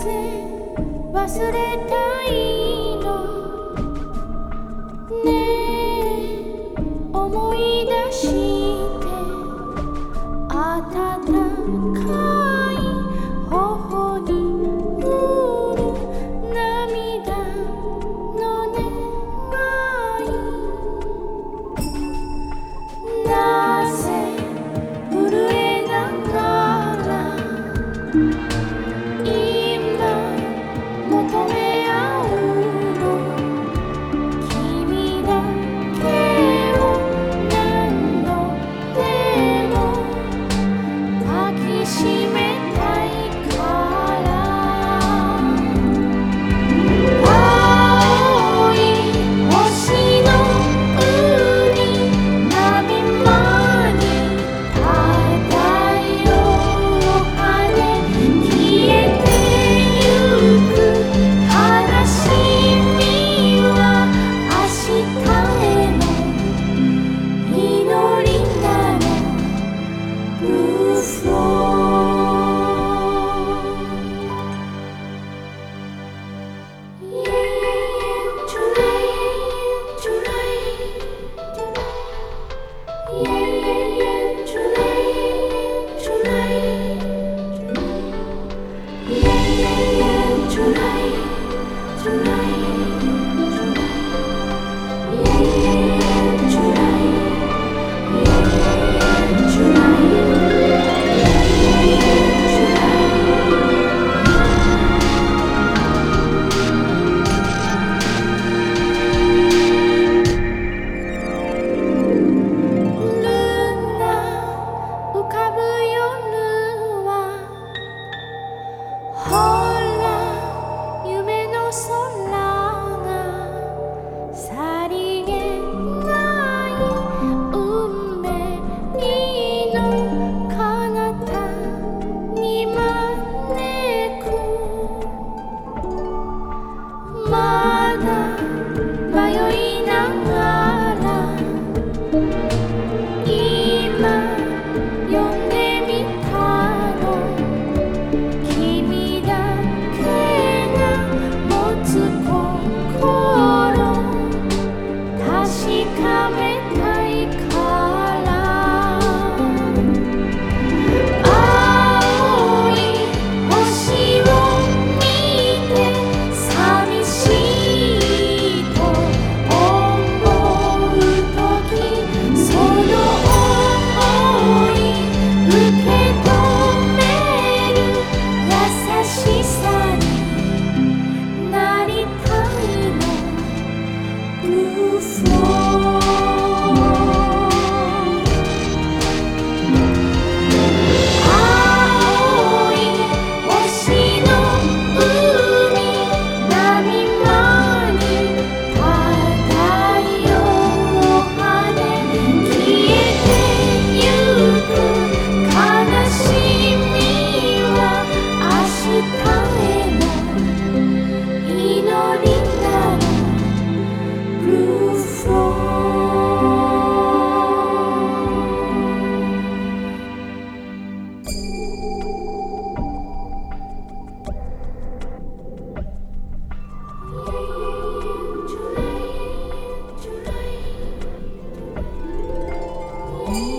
忘れたいのねえ思い出して温かい頬に降る涙の願いなぜ震えながら求め合うの君だけを何度でも抱きしめたいから青い星の海波間に漂う羽消えてゆく悲しみは明日への祈りなの Blue Floor Yeah, yeah, yeah, July Yeah, yeah, yeah, July Yeah, yeah, yeah, July Yeah, yeah, yeah, July浮かぶ夜はほら夢の空がさりげない運命の彼方に招くまだ迷いながら今呼んでみたの君だけが持つ心確かめたいから青い星を見て寂しいと思うときその想い受け止める優しさになりたいの Blue Floor青い星の海波間に漂う羽消えてゆく悲しみは明日への祈りなの Blue Floor July